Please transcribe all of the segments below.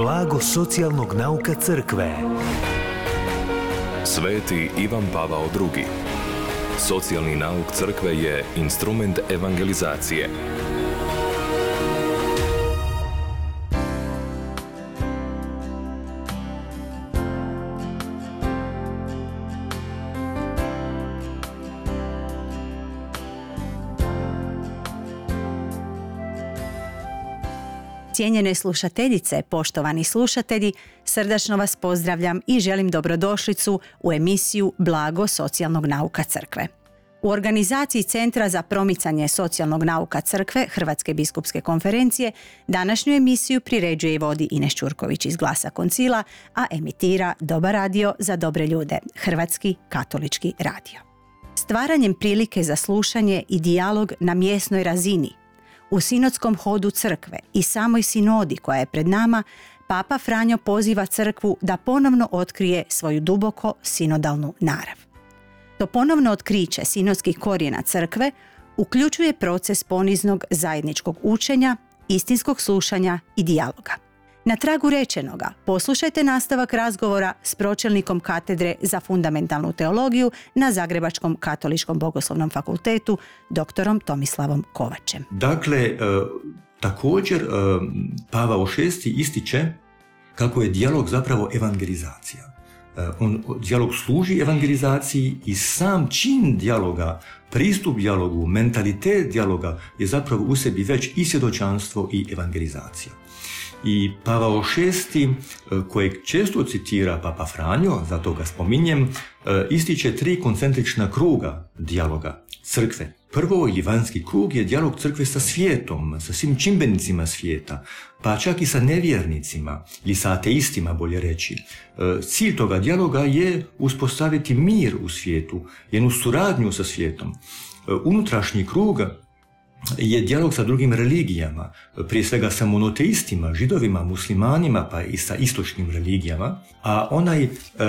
Blago socijalnog nauka crkve. Sveti Ivan Pavao II. Socijalni nauk crkve je instrument evangelizacije. Cijenjene slušateljice, poštovani slušatelji, srdačno vas pozdravljam i želim dobrodošlicu u emisiju Blago socijalnog nauka crkve. U organizaciji Centra za promicanje socijalnog nauka crkve Hrvatske biskupske konferencije današnju emisiju priređuje i vodi Ines Ćurković iz Glasa Koncila, a emitira Dobar radio za dobre ljude, Hrvatski katolički radio. Stvaranjem prilike za slušanje i dijalog na mjesnoj razini, u sinodskom hodu crkve i samoj sinodi koja je pred nama, Papa Franjo poziva crkvu da ponovno otkrije svoju duboko sinodalnu narav. To ponovno otkriće sinodskih korijena crkve uključuje proces poniznog zajedničkog učenja, istinskog slušanja i dijaloga. Na tragu rečenoga poslušajte nastavak razgovora s pročelnikom katedre za fundamentalnu teologiju na Zagrebačkom katoličkom bogoslovnom fakultetu, doktorom Tomislavom Kovačem. Dakle, također Pavao VI ističe kako je dijalog zapravo evangelizacija. Dijalog služi evangelizaciji i sam čin dijaloga, pristup dijalogu, mentalitet dijaloga je zapravo u sebi već i svjedočanstvo i evangelizacija. I Pavao VI, kojeg često citira Papa Franjo, zato ga spominjem, ističe 3 koncentrična kruga dijaloga crkve. Prvo ili vanjski krug je dijalog crkve sa svijetom, sa svim čimbenicima svijeta, pa čak i sa nevjernicima ili sa ateistima, bolje reći. Cilj toga dijaloga je uspostaviti mir u svijetu, jednu suradnju sa svijetom. Unutrašnji krug je dijalog sa drugim religijama, prije svega sa monoteistima, židovima, muslimanima, pa i sa istočnim religijama, a onaj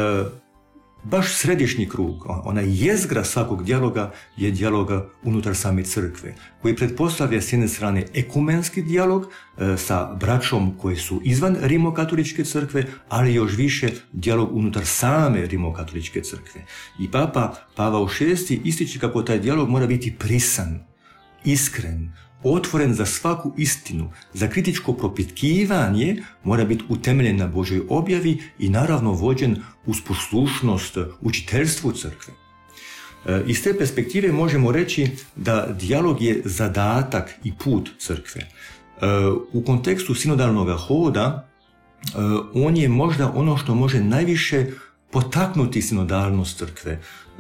baš središnji krug, onaj jezgra svakog dijaloga je dijaloga unutar same crkve, koji pretpostavlja s jedne strane ekumenski dijalog sa braćom koji su izvan rimokatoličke crkve, ali još više dijalog unutar same rimokatoličke crkve. I Papa Pavao VI ističe kako taj dijalog mora biti prisan, iskren, otvoren za svaku istinu, za kritičko propitkivanje, mora biti utemeljen na Božoj objavi i naravno vođen uz poslušnost učiteljstvu crkve. Iz te perspektive možemo reći da dijalog je zadatak i put crkve. U kontekstu sinodalnog hoda on je možda ono što može najviše potaknuti sinodalnost crkve,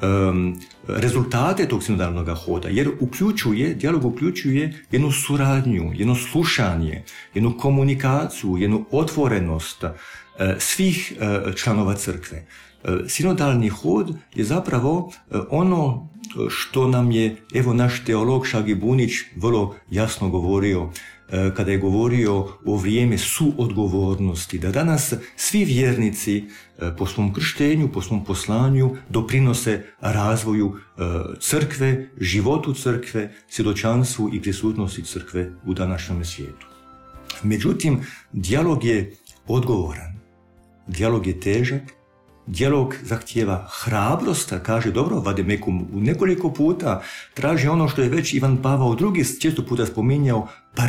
rezultate tog sinodalnog hoda, jer dijalog uključuje jednu suradnju, jedno slušanje, jednu komunikaciju, jednu otvorenost svih članova crkve. Sinodalni hod je zapravo ono što nam je, evo, naš teolog Šagi Bunić vrlo jasno govorio kada je govorio o vrijeme suodgovornosti, da danas svi vjernici po svom krštenju, po svom poslanju doprinose razvoju crkve, životu crkve, svjedočanstvu i prisutnosti crkve u današnjem svijetu. Međutim, dijalog je odgovoran, dijalog je težak, dijalog zahtijeva hrabrost, kaže dobro Vademekum u nekoliko puta, traži ono što je već Ivan Pavao II često puta spominjao,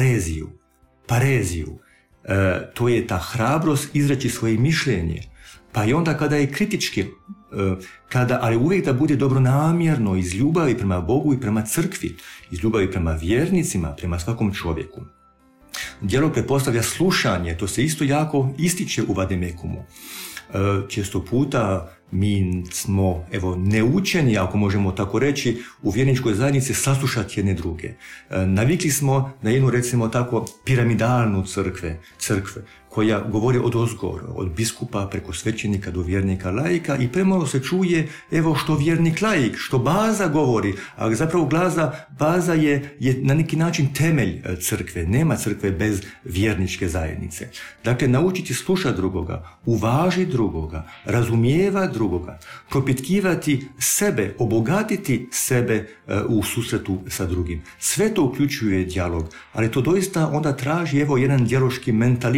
pareziju. To je ta hrabrost izreći svoje mišljenje, pa i onda kada je kritički, ali uvijek da bude dobronamjerno, iz ljubavi prema Bogu i prema crkvi, iz ljubavi prema vjernicima, prema svakom čovjeku. Dijalog pretpostavlja slušanje, to se isto jako ističe u Vademekumu. Često puta mi smo, neučeni, ako možemo tako reći, u vjerničkoj zajednici saslušati jedne druge. Navikli smo na jednu, recimo tako, piramidalnu crkve, koja govori od biskupa preko svećenika do vjernika laika i premalo se čuje, što vjernik laik, što baza govori, a zapravo baza je na neki način temelj crkve. Nema crkve bez vjerničke zajednice. Dakle, naučiti slušati drugoga, uvažiti drugoga, razumijevati drugoga, propitkivati sebe, obogatiti sebe u susretu sa drugim. Sve to uključuje dijalog, ali to doista onda traži jedan dijaloški mentalitet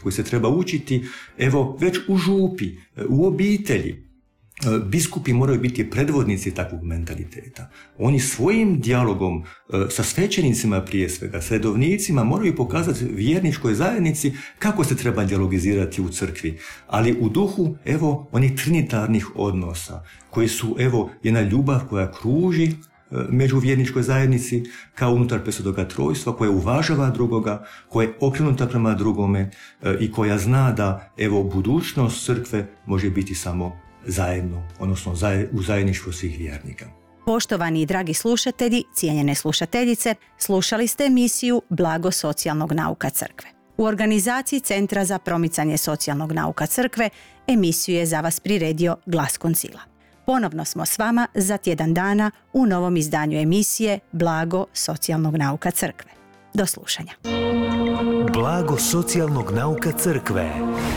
koji se treba učiti evo već u župi, u obitelji. Biskupi moraju biti predvodnici takvog mentaliteta. Oni svojim dijalogom sa svećenicima prije svega, s redovnicima moraju pokazati vjerničkoj zajednici kako se treba dijalogizirati u crkvi, ali u duhu evo onih trinitarnih odnosa koji su evo jedna ljubav koja kruži među vjerničkoj zajednici kao unutar presvetoga trojstva, koja uvažava drugoga, koja je okrenuta prema drugome i koja zna da evo budućnost crkve može biti samo zajedno, odnosno u zajedništvu svih vjernika. Poštovani i dragi slušatelji, cijenjene slušateljice, slušali ste emisiju Blago socijalnog nauka crkve. U organizaciji Centra za promicanje socijalnog nauka crkve emisiju je za vas priredio Glas Koncila. Ponovno smo s vama za tjedan dana u novom izdanju emisije Blago socijalnog nauka crkve. Do slušanja. Blago socijalnog nauka crkve.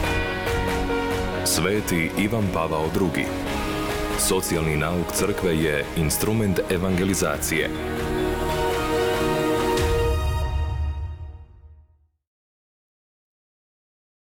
Sveti Ivan Pavao II. Socijalni nauk crkve je instrument evangelizacije.